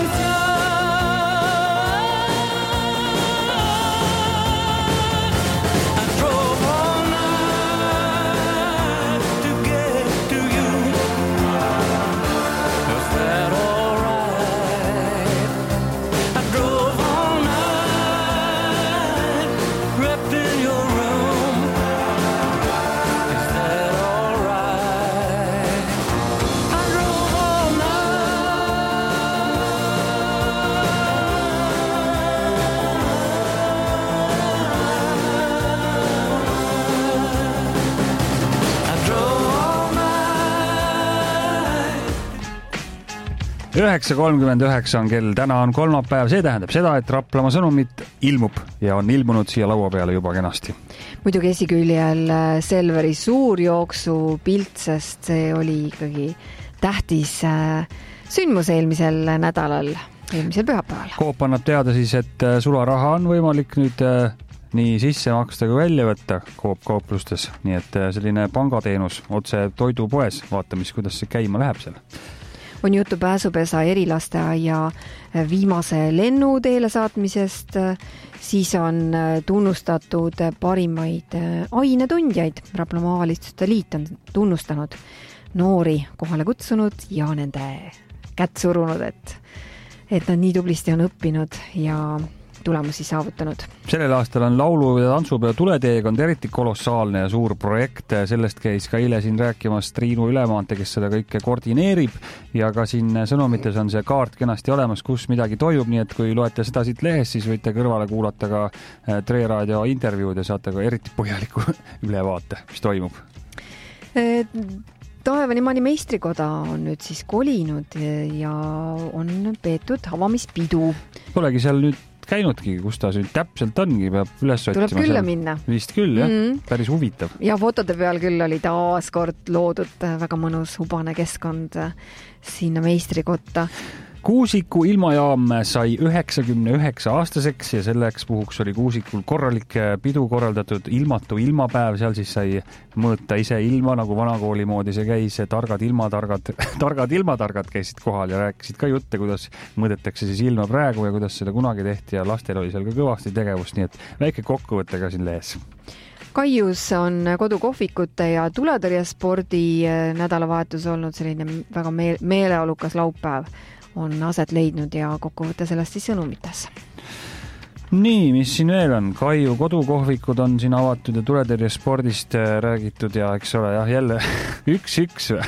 inside. I drove all night to get to you. Was that all right? I drove all night, crept in your room. Is that all right? I drove all night. I drove all night. 9.39 on kell, täna on kolmapäev, see tähendab seda, et Raplamaa sõnumit ilmub ja on ilmunud siia laua peale juba kenasti. Muidugi esiküljel Selveri suurjooksu pilt, sest see oli ikkagi tähtis sündmus eelmisel nädalal, eelmisel pühapäeval. Coop annab teada siis, et sularaha on võimalik nüüd nii sisse maksta kui välja võtta Coop-kauplustes, nii et selline pangateenus otse toidupoes, vaatamis, kuidas see käima läheb seal. On juttu Pääsupesa erilasteaia viimase lennu teele saatmisest, siis on tunnustatud parimaid ainetundjaid. Raplamaa Omavalitsuste Liit on tunnustanud noori kohale kutsunud ja nende kätt surunud, et nad nii tublisti on õppinud ja tulemusi saavutanud. Sellel aastal on laulu- ja tantsupeo tuleteekond eriti kolossaalne ja suur projekt. Sellest käis ka eile siin rääkimas Triinu Ülemaante, kes seda kõike koordineerib ja ka siin sõnumites on see kaart kenasti olemas, kus midagi toimub, nii et kui loete seda siit lehest, siis võite kõrvale kuulata ka Tre Raadio intervjuud ja saate ka eriti põhjaliku ülevaate, mis toimub. Taevanimaani meistrikoda on nüüd siis kolinud ja on peetud avamispidu. Polegi seal nüüd käinudki, kus ta nüüd täpselt ongi, peab üles otsima. Tuleb külla minna. Vist küll, jah. Päris huvitav. Ja fotode peal küll oli taas kord loodud väga mõnus hubane keskkond sinna meistrikotta. Kuusiku ilmajaam sai 99 aastaseks ja selleks puhuks oli Kuusikul korralik pidu korraldatud ilmatu ilmapäev. Seal siis sai mõõta ise ilma, nagu vanakooli moodi see käis. Targad ilmatargad käisid kohal ja rääkisid ka jutte, kuidas mõõdetakse siis ilma praegu ja kuidas seda kunagi tehti ja lastel oli seal ka kõvasti tegevust, nii et väike kokkuvõte ka siin lehes. Kaius on kodukohvikute ja tuletõrjespordi nädalavahetus olnud selline väga meeleolukas laupäev on aset leidnud ja kokkuvõte sellest siis sõnumites. Nii, mis siin veel on? Kaiu kodukohvikud on siin avatud ja tuletõrjespordist räägitud ja eks ole, jah, jälle 1-1.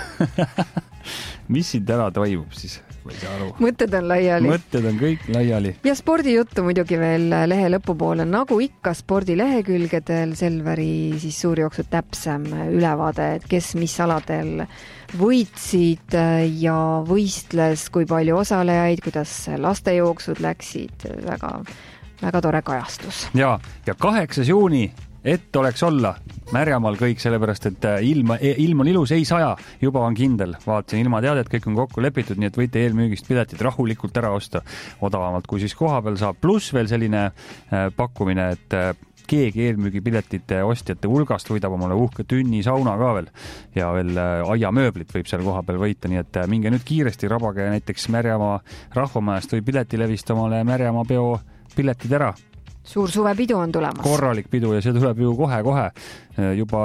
Mis siin täna toimub siis? Mõtted on laiali. Mõtted on kõik laiali. Ja spordijuttu muidugi veel lehe lõpupoole. Nagu ikka spordilehekülgedel Selveri siis suurjooksu täpsem ülevaade, et kes mis aladel võitsid ja võistles, kui palju osalejaid, kuidas lastejooksud läksid. Väga tore kajastus. Ja 8. juuni et oleks olla Märjamaal kõik, sellepärast, et ilm on ilus, ei saja, juba on kindel. Vaatasin ilmateadet, kõik on kokku lepitud, nii et võite eelmüügist piletid rahulikult ära osta odavamalt, kui siis koha peal saab. Pluss veel selline pakkumine, et keegi eelmüügipiletite ostjate hulgast võidab omale uhke tünni sauna ka veel ja veel aiamööblit võib seal koha peal võita, nii et minge nüüd kiiresti rabage näiteks Märjamaa rahvamäest või piletilevist omale Märjamaa peo piletid ära. Suur suvepidu on tulemas. Korralik pidu ja see tuleb ju kohe juba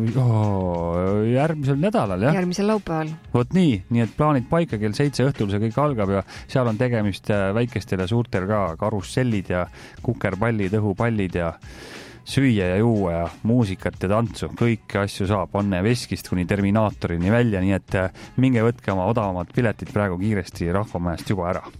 järgmisel nädalal, jah? Järgmisel laupäeval. Vot nii et plaanid paika, kell 7 õhtul see kõik algab ja seal on tegemist väikestel ja suurtel ka karussellid ja kukerpallid, õhupallid ja süüa ja juua ja muusikat ja tantsu. Kõiki asju saab Anne Veskist kuni Terminaatorini välja, nii et minge võtke oma odavamad piletid praegu kiiresti Rahvamäest juba ära.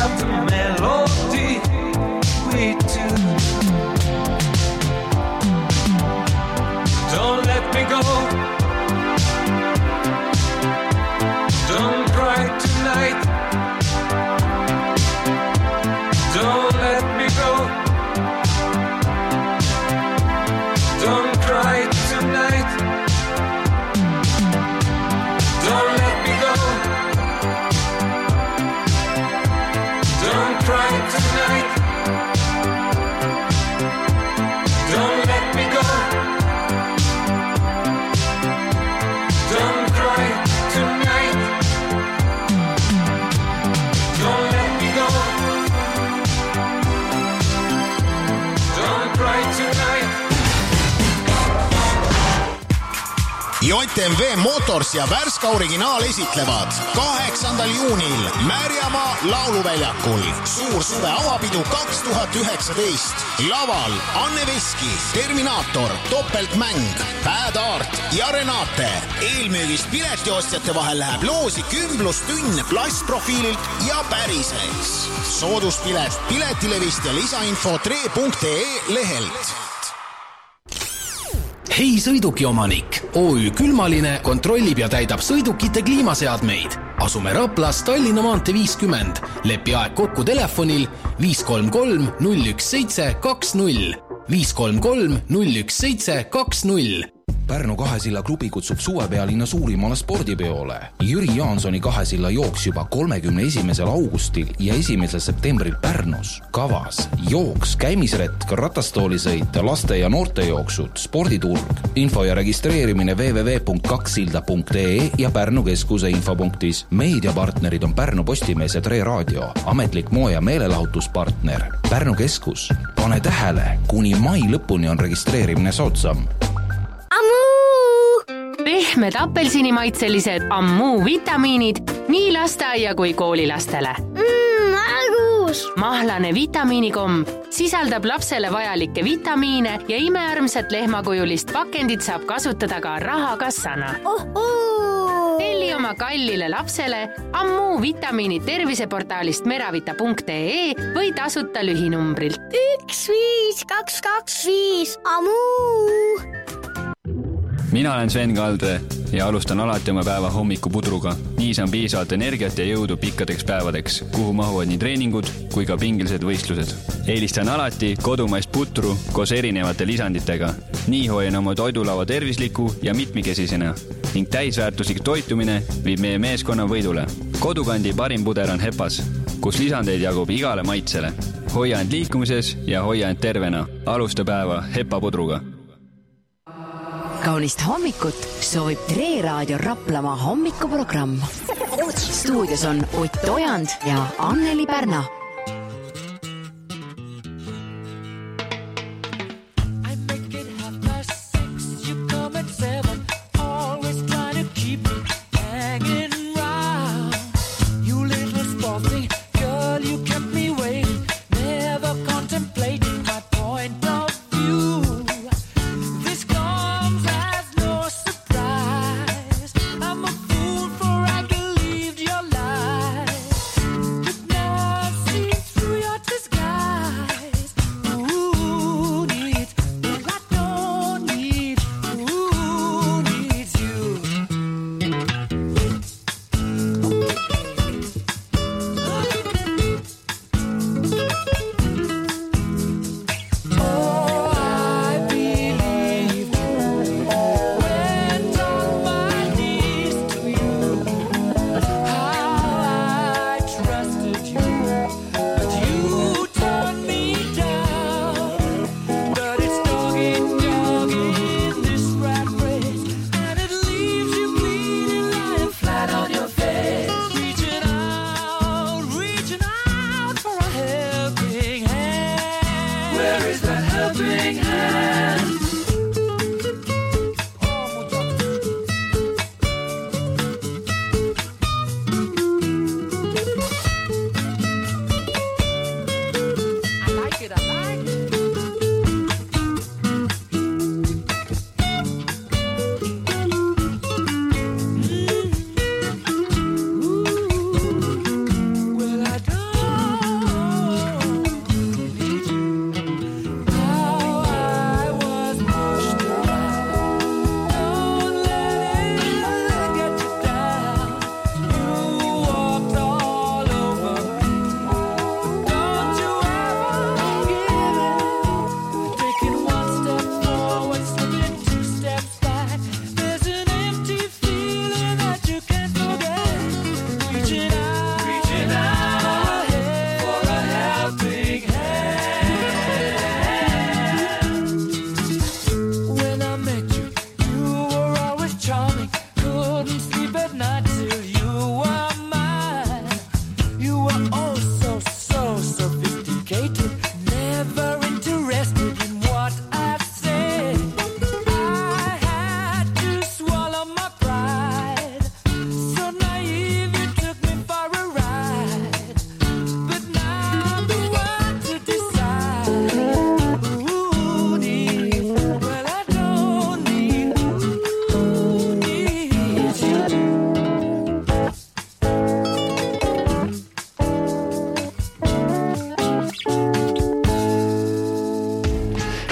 have the melody we tune. Don't let me go. Don't cry tonight. Don't let me go. Don't cry tonight. Don't let me go. Don't cry tonight. Don't let me go. Don't cry tonight. Don't let me go. Don't cry tonight. JMV Motors ja Värska Originaal esitlevad 8. juunil Märjamaa lauluväljakul suur suve avapidu 2019. Laval Anne Veski, Terminaator, Topeltmäng, Bad Art ja Renate. Eelmüügist piletiostjate vahel läheb loosi kümblustünn plastprofiililt ja päriseks. Sooduspilet Piletilevist ja lisainfo tre.ee lehelt. Hei sõidukiomanik, OÜ Külmaline kontrollib ja täidab sõidukite kliimaseadmeid. Asume Raplas Tallinna maantee 50. Lepi aeg kokku telefonil 533 017 20. 533 017 20. Pärnu Kahesilla klubi kutsub suvepealinna suurimale spordipeole. Jüri Jaansoni Kahesilla jooks juba 31. augustil ja 1. septembril Pärnus. Kavas jooks, käimisretk, ratastoolisõit, laste- ja noortejooksud, sporditurg. Info ja registreerimine www.2silda.ee ja Pärnu keskuse infopunktis. Meediapartnerid on Pärnu Postimees ja Tre Raadio. Ametlik moe- ja meelelahutuspartner. Pärnu keskus. Pane tähele, kuni mai lõpuni on registreerimine soodsam. Pehmed apelsinimaitselised Ammu vitamiinid nii lasteaia kui koolilastele. Argus! Mahlane vitamiinikomb sisaldab lapsele vajalikke vitamiine ja imearmsat lehmakujulist pakendit saab kasutada ka rahakassana. Telli oma kallile lapsele Ammu vitamiinid terviseportaalist meravita.ee või tasuta lühinumbrilt 15225 Ammu! Mina olen Sven Kaldre ja alustan alati oma päeva hommikupudruga. Nii saan piisavalt energiat ja jõudu pikkadeks päevadeks, kuhu mahuvad nii treeningud kui ka pingilised võistlused. Eelistan alati kodumaist putru koos erinevate lisanditega. Nii hoian oma toidulava tervisliku ja mitmikesisena ning täisväärtuslik toitumine viib meie meeskonna võidule. Kodukandi parim puder on Hepas, kus lisandeid jagub igale maitsele. Hoia end liikumises ja hoia end tervena. Alusta päeva Hepa pudruga. Kaunist hommikut soovib Tre Raadio Raplamaa hommikuprogramm. Stuudios on Ott Ojand ja Anneli Pärna. See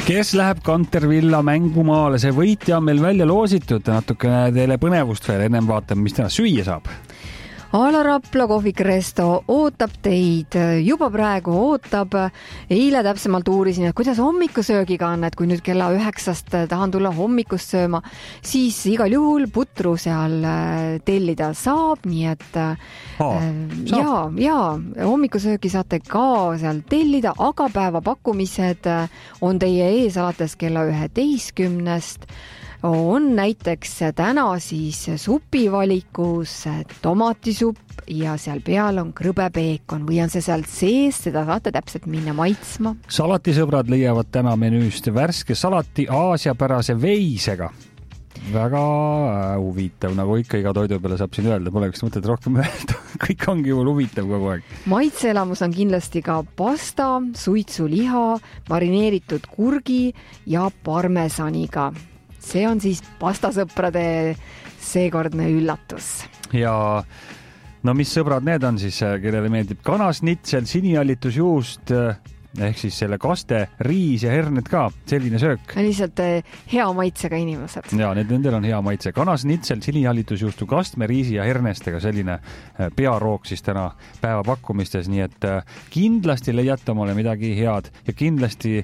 Kes läheb Kantervilla mängumaale? See võitja on meil välja loositud. Natukene teile põnevust veel ennem vaatame, mis täna süüa saab. Ala Rapla kohvik Resto ootab teid, juba praegu ootab. Eile täpsemalt uurisin, et kuidas hommikusöögiga on, et kui nüüd kella 9 tahan tulla hommikust sööma, siis igal juhul putru seal tellida saab, nii et hommikusöögi saate ka seal tellida, aga päevapakkumised on teie ees alates kella 11. On näiteks täna siis supivalikus tomatisupp ja seal peal on krõbepeekon või on see sealt sees, seda saate täpselt minna maitsma. Salatisõbrad leiavad täna menüüst värske salati aasiapärase veisega. Väga huvitav, nagu ikka iga toidu peale saab siin öelda, pole üks mõtet rohkem öelda. Kõik ongi ju huvitav kogu aeg. Maitseelamus on kindlasti ka pasta, suitsuliha, marineeritud kurgi ja parmesaniga. See on siis pastasõprade seekordne üllatus. Ja no mis sõbrad need on siis, kellele meeldib kanasnitsel, sinihallitusjuust, ehk siis selle kaste, riis ja herned ka, selline söök. Lihtsalt hea maitsega inimesed. Ja nendel on hea maitse. Kanasnitsel, sinihallitusjuustu, kastme, riisi ja hernestega selline pearook siis täna päevapakkumistes, nii et kindlasti leiate omale midagi head ja kindlasti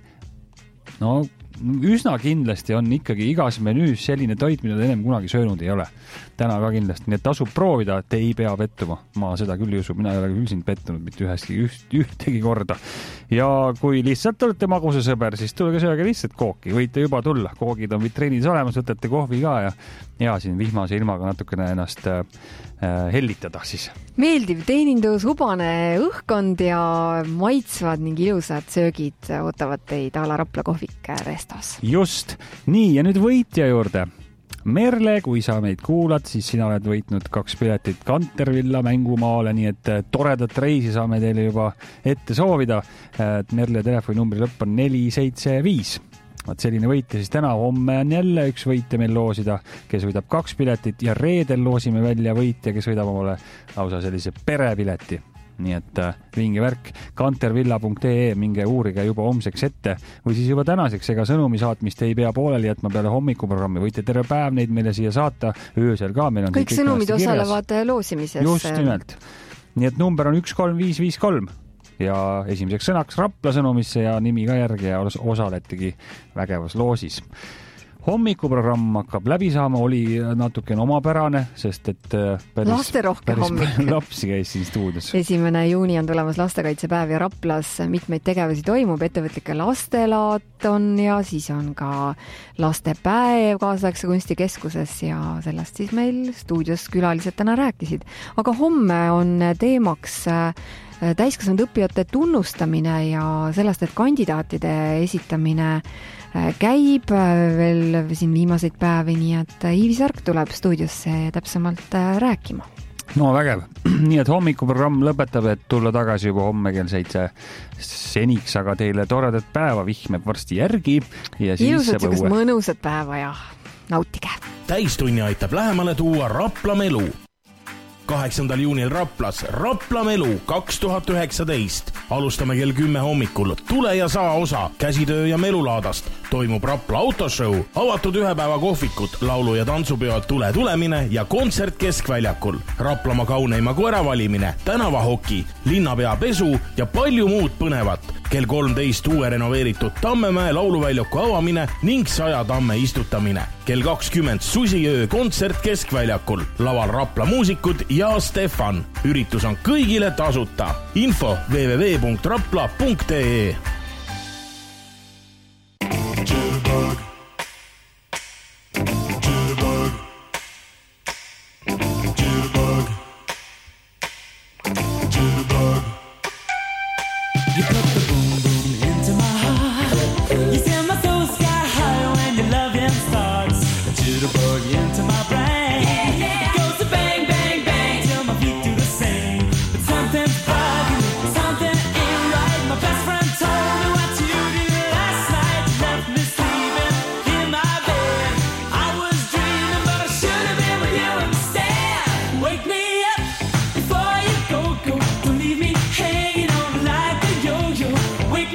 üsna kindlasti on ikkagi igas menüüs selline toit, mida te ennem kunagi söönud ei ole. Täna ka kindlasti, nii et tasub proovida, te ei pea pettuma. Ma seda küll ei usu, mina ei ole küll siin pettunud mitte ühtegi korda. Ja kui lihtsalt olete magusa sõber, siis tulge sööge lihtsalt kooki. Võite juba tulla, koogid on vitriinis olemas, võtate kohvi ka ja siin vihmase ilmaga natukene ennast hellitada siis. Meeldiv teenindus, hubane õhkkond ja maitsvad ning ilusad söögid ootavad teid Ala Rapla kohvik Restos. Just, nii ja nüüd võitja juurde. Merle, kui sa meid kuulad, siis sina oled võitnud 2 piletit Kantervilla mängumaale, nii et toredat reisi saame teile juba ette soovida. Merle telefoninumbri lõpp on 475. Selline võitja siis täna, homme on jälle üks võitja meil loosida, kes võidab 2 piletit ja reedel loosime välja võitja, kes võidab omale lausa sellise perepileti. Nii et vinge värk, kantervilla.ee, minge uurige juba homseks ette või siis juba tänaseks, ega sõnumi saatmist ei pea pooleli jätma peale hommikuprogrammi, võite terve päev neid meile siia saata, öösel ka meil on kõik sõnumid osalevad loosimises. Just nimelt. Nii et number on 13553 ja esimeseks sõnaks Rapla sõnumisse ja nimi ka järgi ja osaletegi vägevas loosis. Hommikuprogramm hakkab läbi saama, oli natukene omapärane, sest et lasterohke hommik. Lapsi käis siin stuudios. 1. juuni on tulemas lastekaitsepäev ja Raplas mitmeid tegevusi toimub, ettevõtlike lastelaat on ja siis on ka lastepäev kaasaegse kunstikeskuses ja sellest siis meil stuudios külalised täna rääkisid. Aga homme on teemaks täiskasvanud õppijate tunnustamine ja sellest, et kandidaatide esitamine käib veel siin viimaseid päevi, nii et Iivi Särk tuleb stuudiosse täpsemalt rääkima. No vägev. Nii et hommikuprogramm lõpetab, et tulla tagasi juba homme kell 7 seniks, aga teile toredat päeva, vihmeb varsti järgi. Ja siis ilusad mõnusad päeva ja nautige. Täistunni aitab lähemale tuua Rapla Melu. 8. juunil Raplas Rapla Melu 2019. Alustame kell 10 hommikul. Tule ja saa osa käsitöö ja melulaadast. Toimub Rapla autoshow, avatud 1 päeva kohvikut, laulu- ja tantsupeod Tule tulemine ja kontsert Keskväljakul. Raplamaa kauneima koera valimine, tänavahoki, linnapea pesu ja palju muud põnevat. Kell 13 uue renoveeritud Tammemäe lauluväljaku avamine ning 100 tamme istutamine. Kell 20 susiöö kontsert Keskväljakul. Laval Rapla muusikud ja Stefan. Üritus on kõigile tasuta. Info www.rapla.ee. Wake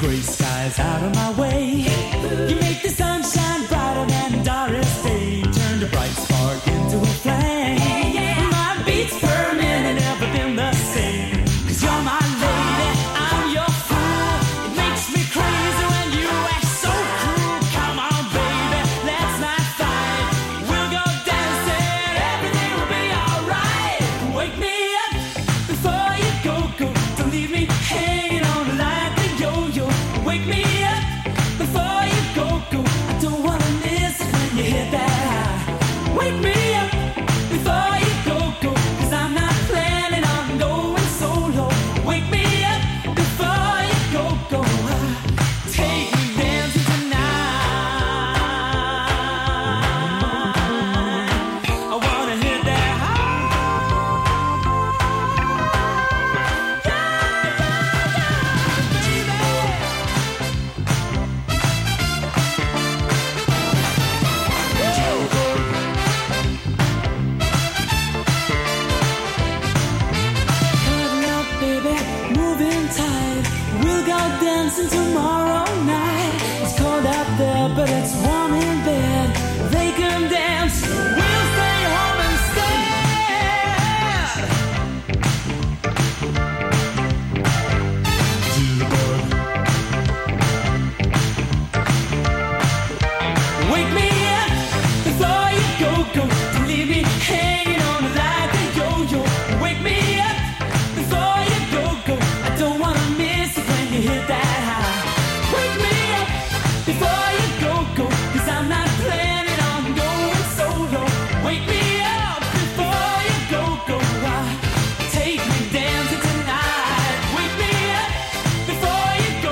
Gray skies out of my way. You make the sunshine brighter than Doris Day. Turned a bright spark into a flame. My beats per minute never been the same. 'Cause you're my lady, I'm your fool. It makes me crazy when you act so cruel. Come on, baby, let's not fight. We'll go dancing, everything will be alright. Wake me up before you go. Don't leave me hanging on like a yo-yo. Wake me up before you go. I don't wanna miss it when you hit that high. Wake me up before you go. 'Cause I'm not planning on going solo. Wake me up before you go. Take me dancing tonight. I wanna hit that moving tight. We'll go dancing tomorrow night. It's cold out there, but it's warm